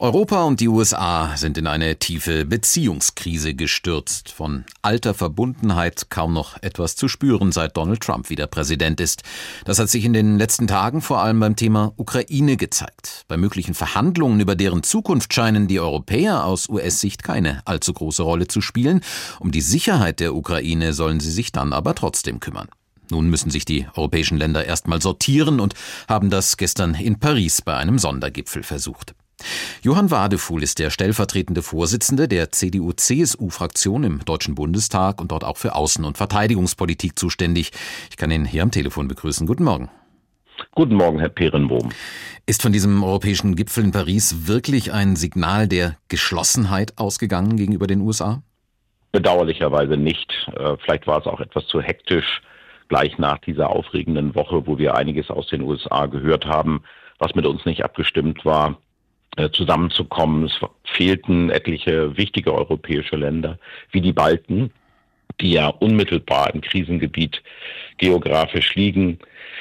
Europa und die USA sind in eine tiefe Beziehungskrise gestürzt. Von alter Verbundenheit kaum noch etwas zu spüren, seit Donald Trump wieder Präsident ist. Das hat sich in den letzten Tagen vor allem beim Thema Ukraine gezeigt. Bei möglichen Verhandlungen über deren Zukunft scheinen die Europäer aus US-Sicht keine allzu große Rolle zu spielen. Um die Sicherheit der Ukraine sollen sie sich dann aber trotzdem kümmern. Nun müssen sich die europäischen Länder erstmal sortieren und haben das gestern in Paris bei einem Sondergipfel versucht. Johann Wadefuhl ist der stellvertretende Vorsitzende der CDU-CSU-Fraktion im Deutschen Bundestag und dort auch für Außen- und Verteidigungspolitik zuständig. Ich kann ihn hier am Telefon begrüßen. Guten Morgen. Guten Morgen, Herr Peerenbohm. Ist von diesem europäischen Gipfel in Paris wirklich ein Signal der Geschlossenheit ausgegangen gegenüber den USA? Bedauerlicherweise nicht. Vielleicht war es auch etwas zu hektisch, gleich nach dieser aufregenden Woche, wo wir einiges aus den USA gehört haben, was mit uns nicht abgestimmt war, zusammenzukommen. Es fehlten etliche wichtige europäische Länder, wie die Balten, die ja unmittelbar im Krisengebiet geografisch liegen.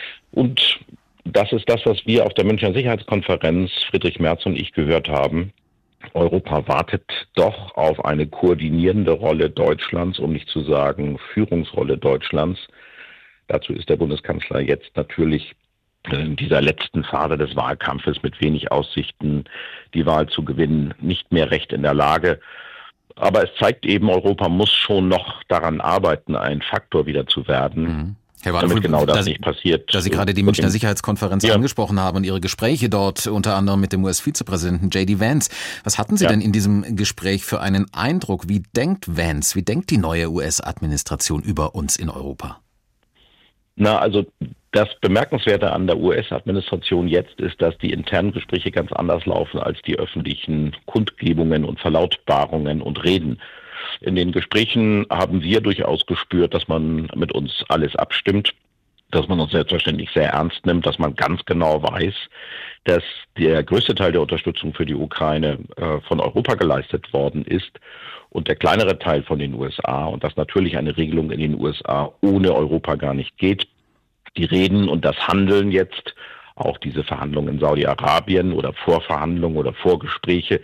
Und das ist das, was wir auf der Münchner Sicherheitskonferenz, Friedrich Merz und ich, gehört haben. Europa wartet doch auf eine koordinierende Rolle Deutschlands, um nicht zu sagen Führungsrolle Deutschlands. Dazu ist der Bundeskanzler jetzt natürlich in dieser letzten Phase des Wahlkampfes mit wenig Aussichten, die Wahl zu gewinnen, nicht mehr recht in der Lage. Aber es zeigt eben, Europa muss schon noch daran arbeiten, ein Faktor wieder zu werden. Herr Wadefuhl, damit genau das nicht passiert. Da Sie gerade die Münchner Sicherheitskonferenz angesprochen haben und Ihre Gespräche dort unter anderem mit dem US-Vizepräsidenten J.D. Vance. Was hatten Sie denn in diesem Gespräch für einen Eindruck? Wie denkt Vance, wie denkt die neue US-Administration über uns in Europa? Also das Bemerkenswerte an der US-Administration jetzt ist, dass die internen Gespräche ganz anders laufen als die öffentlichen Kundgebungen und Verlautbarungen und Reden. In den Gesprächen haben wir durchaus gespürt, dass man mit uns alles abstimmt, dass man uns selbstverständlich sehr ernst nimmt, dass man ganz genau weiß, dass der größte Teil der Unterstützung für die Ukraine von Europa geleistet worden ist und der kleinere Teil von den USA und dass natürlich eine Regelung in den USA ohne Europa gar nicht geht. Die Reden und das Handeln jetzt, auch diese Verhandlungen in Saudi-Arabien oder Vorverhandlungen oder Vorgespräche,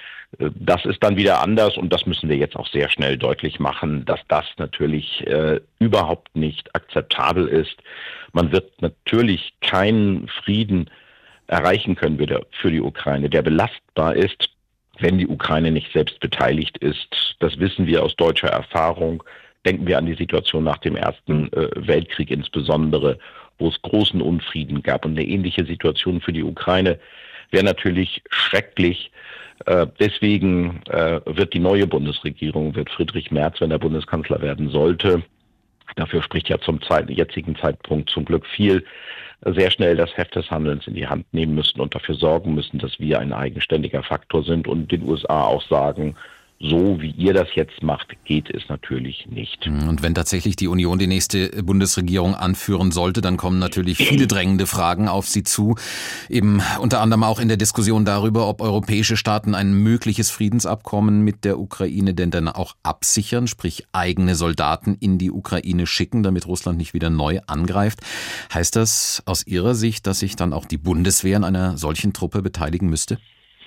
das ist dann wieder anders und das müssen wir jetzt auch sehr schnell deutlich machen, dass das natürlich überhaupt nicht akzeptabel ist. Man wird natürlich keinen Frieden erreichen können für die Ukraine, der belastbar ist, wenn die Ukraine nicht selbst beteiligt ist. Das wissen wir aus deutscher Erfahrung. Denken wir an die Situation nach dem Ersten Weltkrieg insbesondere, wo es großen Unfrieden gab. Und eine ähnliche Situation für die Ukraine wäre natürlich schrecklich. Deswegen wird die neue Bundesregierung, wird Friedrich Merz, wenn er Bundeskanzler werden sollte, dafür spricht ja zum jetzigen Zeitpunkt zum Glück viel, sehr schnell das Heft des Handelns in die Hand nehmen müssen und dafür sorgen müssen, dass wir ein eigenständiger Faktor sind und den USA auch sagen, so wie ihr das jetzt macht, geht es natürlich nicht. Und wenn tatsächlich die Union die nächste Bundesregierung anführen sollte, dann kommen natürlich viele drängende Fragen auf sie zu. Eben unter anderem auch in der Diskussion darüber, ob europäische Staaten ein mögliches Friedensabkommen mit der Ukraine denn dann auch absichern, sprich eigene Soldaten in die Ukraine schicken, damit Russland nicht wieder neu angreift. Heißt das aus Ihrer Sicht, dass sich dann auch die Bundeswehr an einer solchen Truppe beteiligen müsste?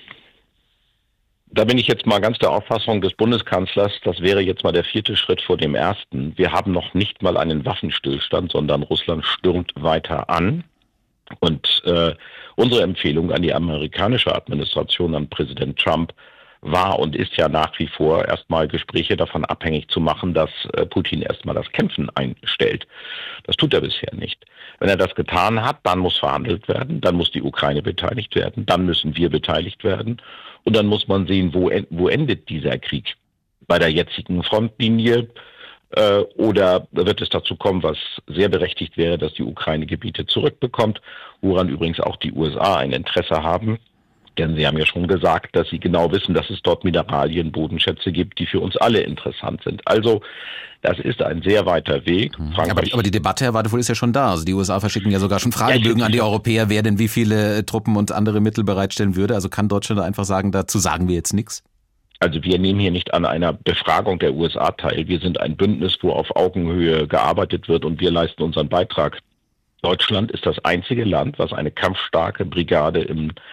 Da bin ich jetzt mal ganz der Auffassung des Bundeskanzlers, das wäre jetzt mal der 4. Schritt vor dem ersten. Wir haben noch nicht mal einen Waffenstillstand, sondern Russland stürmt weiter an. Und unsere Empfehlung an die amerikanische Administration, an Präsident Trump, war und ist ja nach wie vor erstmal Gespräche davon abhängig zu machen, dass Putin erstmal das Kämpfen einstellt. Das tut er bisher nicht. Wenn er das getan hat, dann muss verhandelt werden, dann muss die Ukraine beteiligt werden, dann müssen wir beteiligt werden. Und dann muss man sehen, wo endet dieser Krieg? Bei der jetzigen Frontlinie oder wird es dazu kommen, was sehr berechtigt wäre, dass die Ukraine Gebiete zurückbekommt, woran übrigens auch die USA ein Interesse haben. Denn sie haben ja schon gesagt, dass sie genau wissen, dass es dort Mineralien, Bodenschätze gibt, die für uns alle interessant sind. Also das ist ein sehr weiter Weg. Aber die Debatte, Herr Wadefuhl, ist ja schon da. Also die USA verschicken ja sogar schon Fragebögen an die Europäer, wer denn wie viele Truppen und andere Mittel bereitstellen würde. Also kann Deutschland einfach sagen, dazu sagen wir jetzt nichts? Also wir nehmen hier nicht an einer Befragung der USA teil. Wir sind ein Bündnis, wo auf Augenhöhe gearbeitet wird und wir leisten unseren Beitrag. Deutschland ist das einzige Land, was eine kampfstarke Brigade im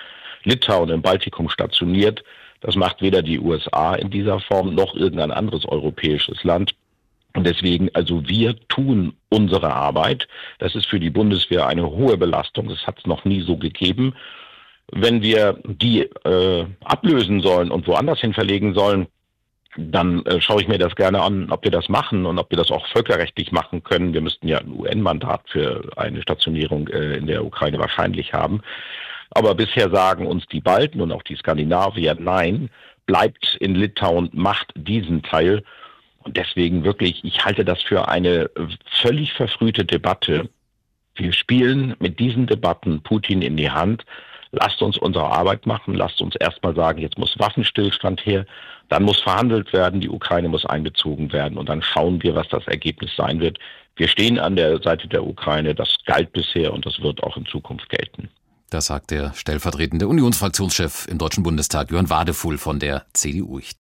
Litauen im Baltikum stationiert. Das macht weder die USA in dieser Form noch irgendein anderes europäisches Land. Und deswegen, also wir tun unsere Arbeit. Das ist für die Bundeswehr eine hohe Belastung. Das hat es noch nie so gegeben. Wenn wir die ablösen sollen und woanders hin verlegen sollen, dann schaue ich mir das gerne an, ob wir das machen und ob wir das auch völkerrechtlich machen können. Wir müssten ja ein UN-Mandat für eine Stationierung in der Ukraine wahrscheinlich haben. Aber bisher sagen uns die Balten und auch die Skandinavier, nein, bleibt in Litauen, macht diesen Teil. Und deswegen wirklich, ich halte das für eine völlig verfrühte Debatte. Wir spielen mit diesen Debatten Putin in die Hand. Lasst uns unsere Arbeit machen. Lasst uns erstmal sagen, jetzt muss Waffenstillstand her. Dann muss verhandelt werden. Die Ukraine muss einbezogen werden. Und dann schauen wir, was das Ergebnis sein wird. Wir stehen an der Seite der Ukraine. Das galt bisher und das wird auch in Zukunft gelten. Das sagt der stellvertretende Unionsfraktionschef im Deutschen Bundestag, Jörn Wadefuhl von der CDU.